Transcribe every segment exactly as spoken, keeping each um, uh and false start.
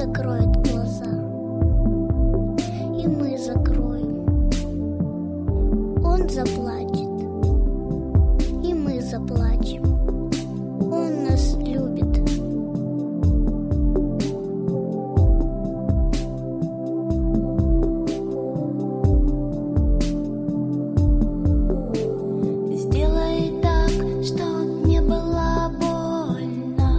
закроет глаза, и мы закроем. Он заплачет, и мы заплачем. Он нас любит. Сделай так, чтоб не было больно.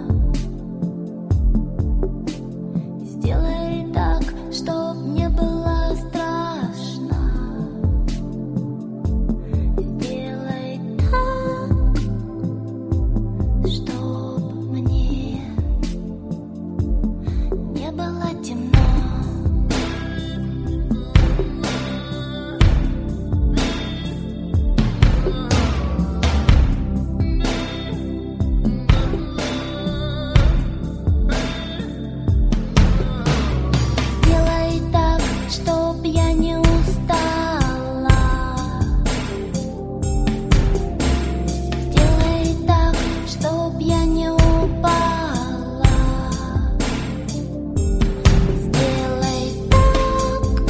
Сделай так, чтоб не было страшно. Сделай так, чтоб мне не было темно. Сделай так, чтоб я не устала. Сделай так, чтоб я не упала. Сделай так,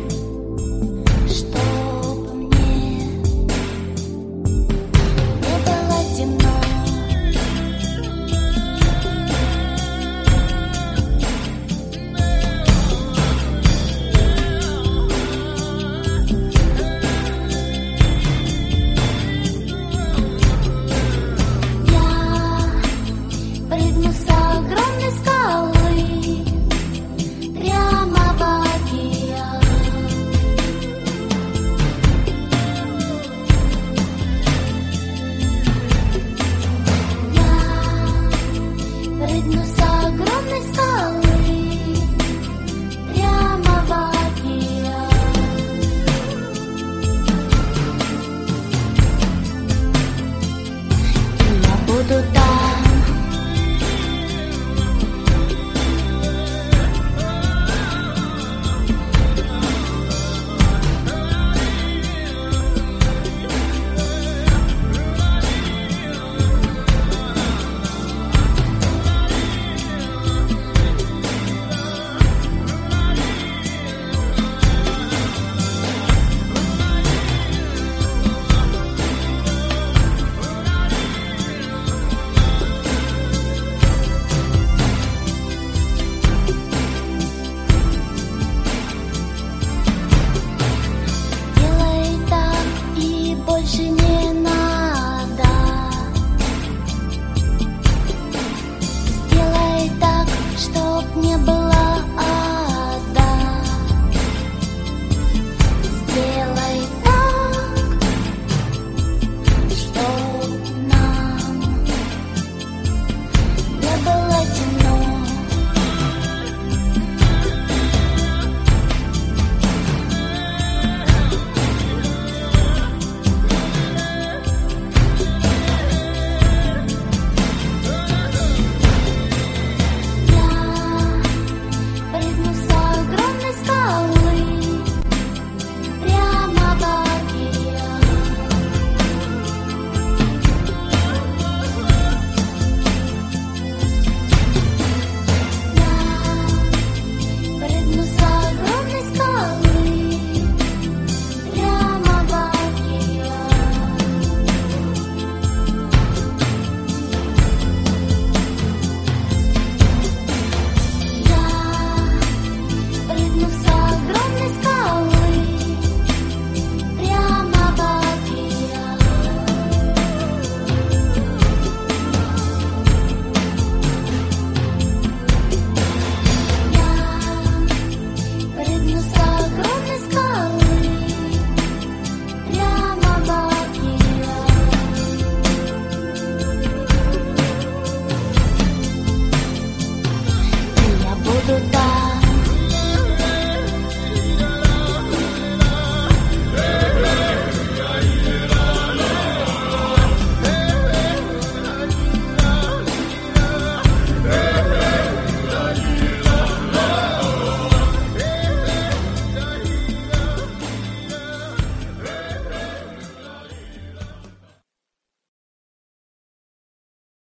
чтоб мне не было темно. Я прыгну с огромной скалы прямо в океан. Я прыгну с огромной скалы прямо в океан. И я буду там. Делай так, и больше не надо. Сделай так, чтоб не было ада. Сделай так, чтоб нам не было темно. Я прыгну с огромной скалы прямо в океан. Я прыгну с огромной скалы прямо в океан. Я прыгну с огромной скалы прямо в океан. Я прыгну с огромной скалы прямо в океан. И я буду там.